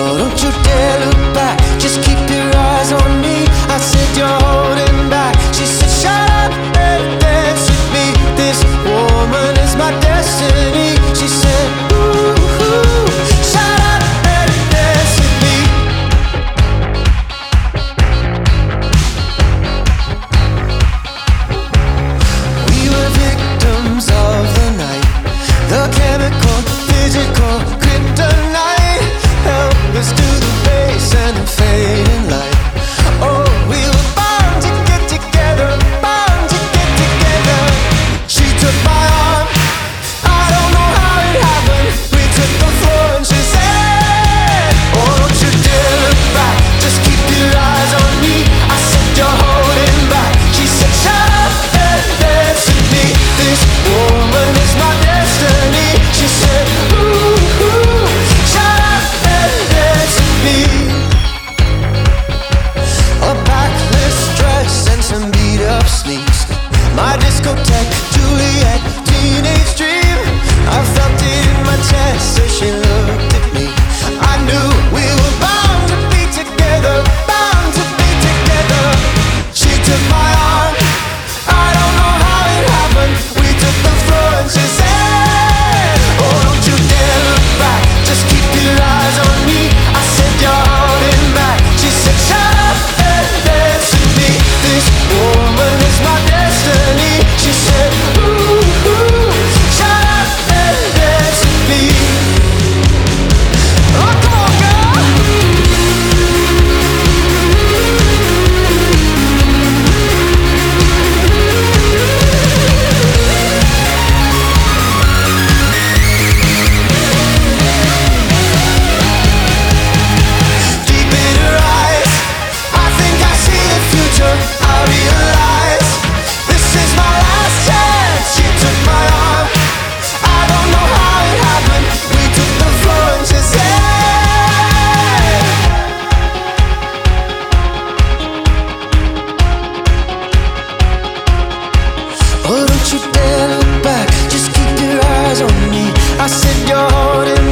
Oh, don't you dare look back, just keep your eyes on me. I said you're holding back. She said shut up and dance with me. This woman is my destiny. She said ooh, shut up and dance with me. We were victims of the night, the chemical, physical, kryptonite. Help us to the base and the fading light. Oh, we were bound to get together, bound to get together. She took my arm, I don't know how it happened. We took the floor and she said, oh, don't you dare look back, just keep your eyes on me. I said you're holding back. She said shut up and dance with me. This woman is my destiny. She said ooh, shut up and dance with me. A backless dress and some beat up sneaks. My discotheque, Juliet, teenage dream. I felt it in my chest as she looked at me. I knew we were bound to be together, bound to be together. She took my arm, I don't know how it happened. We took the floor and she said, oh, don't you dare look back, just keep your eyes on me. I said you're holding back. She said shut up and dance with me. This woman is my destiny. She said ooh, shut up and dance with me. Oh, come on, girl. Deep in her eyes, I think I see the future. I realize this is my last chance. She took my arm, I don't know how it happened. We took the floor and she said, oh, don't you dare look back, just keep your eyes on me. I said you're holding